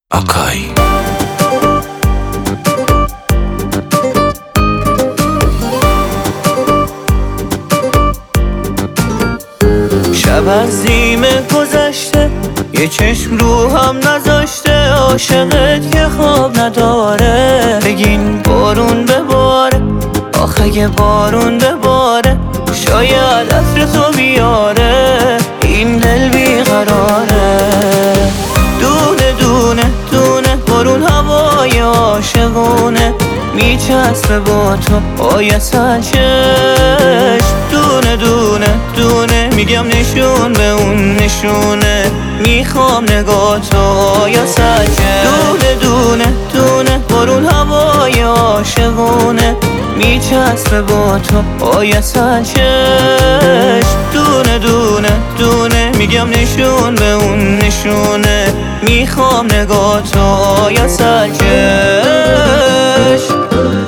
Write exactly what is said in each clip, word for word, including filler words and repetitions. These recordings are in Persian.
آکای شب از نیمه گذشته یه چشم رو هم نذاشته، عاشقت که خواب نداره. بگین بارون بباره، آخه یه بارون بباره، شاید عطر تو بیاره، این دل بیقراره. دونه دونه دونه بارون هوای عاشقونه، میچسبه با تو آی سرچشم. دونه دونه دونه میگم نشون به اون نشونه، میخوام نگاه تو آی سرچشم. دونه دونه دونه بارون هوای عاشقونه، میچسبه با تو آی سرچشم. دونه دونه دونه میگم نشون به اون نشونه، میخوام نگاه تو آی سرچشم.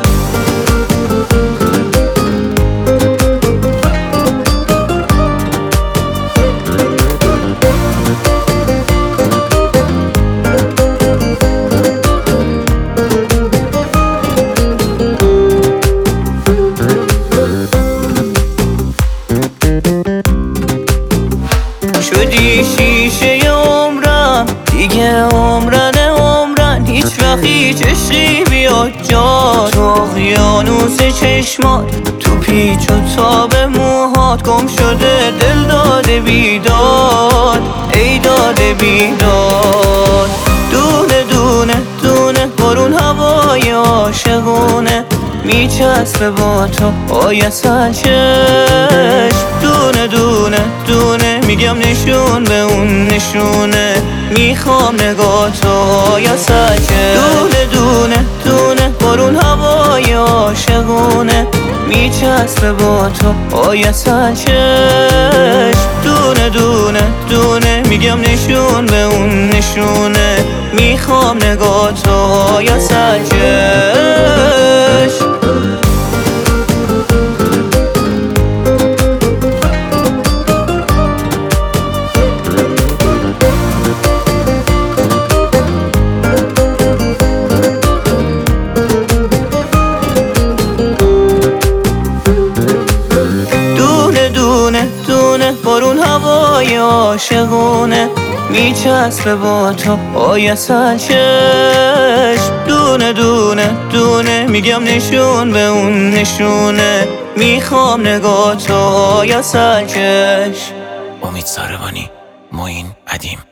شدی شیشه عمرم دیگه، عمرن عمرن، هیچ وقت هیچ عشقی بیاد جا. تو اقیانوس چشمات، تو پیچ و تاب موهات، گم شده دل داده بیداد، ای داده بیداد. دونه دونه دونه بارون هوای عاشقونه، میچسبه با تو آی سرچشم. دونه دونه دونه میگم نشون به اون نشونه، میخوام نگاه تو آی سرچشم. دونه دونه دونه بارون هوای عاشقونه، میچسبه با تو آی سرچشم. دونه دونه دونه میگم نشون به اون نشونه، میخوام نگاه تو آی سرچشم. بارون هوای عاشقونه، میچسبه با تو آی سرچشم. دونه دونه دونه میگم نشون به اون نشونه، میخوام نگاه تو آی سرچشم. امید ساربانی، معین ادیم.